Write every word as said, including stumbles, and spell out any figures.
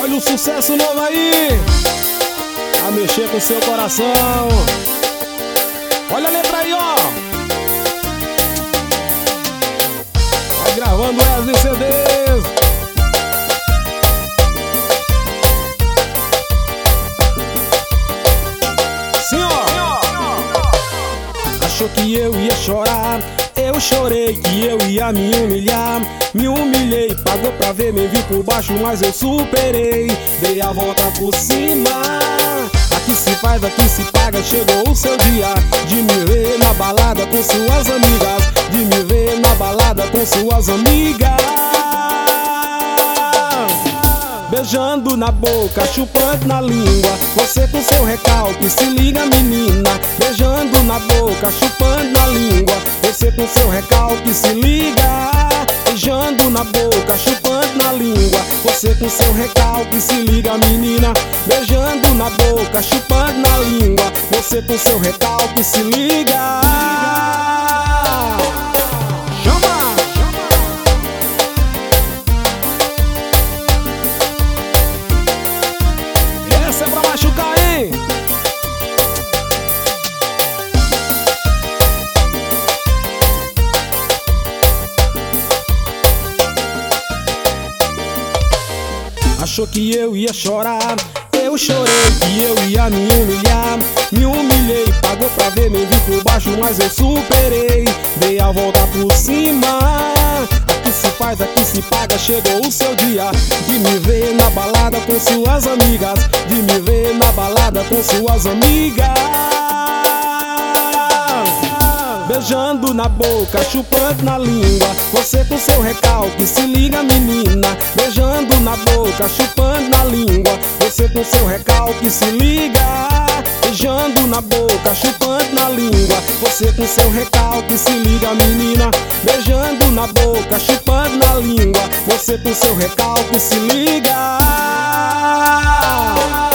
Olha o sucesso novo aí, a mexer com seu coração. Olha a letra aí, ó. Vai gravando Wesley C Ds. Sim, ó. Achou que eu ia chorar, eu chorei que eu ia me humilhar. Me humilhei, pagou pra ver, me vi por baixo, mas eu superei. Dei a volta por cima. Aqui se faz, aqui se paga, chegou o seu dia de me ver na balada com suas amigas, de me ver na balada com suas amigas. Beijando na boca, chupando na língua, você com seu recalque, se liga menina. Beijando na boca, chupando na língua, você com seu recalque, se liga. Beijando na boca, chupando na língua, você com seu recalque, se liga menina. Beijando na boca, chupando na língua, você com seu recalque, se liga. Essa é pra machucar, hein? Achou que eu ia chorar, eu chorei que eu ia me humilhar. Me humilhei, pagou pra ver, me vi por baixo, mas eu superei. Dei a volta por cima. Aqui se faz, aqui se paga, chegou o seu dia de me ver na balada com suas amigas, de me ver na balada com suas amigas. Beijando na boca, chupando na língua, você com seu recalque, se liga menina. Beijando na boca, chupando na língua, você com seu recalque, se liga. Beijando na boca, chupando na língua, você com seu recalque, se liga menina. Beijando na boca, chupando na língua, você com seu recalque, se liga.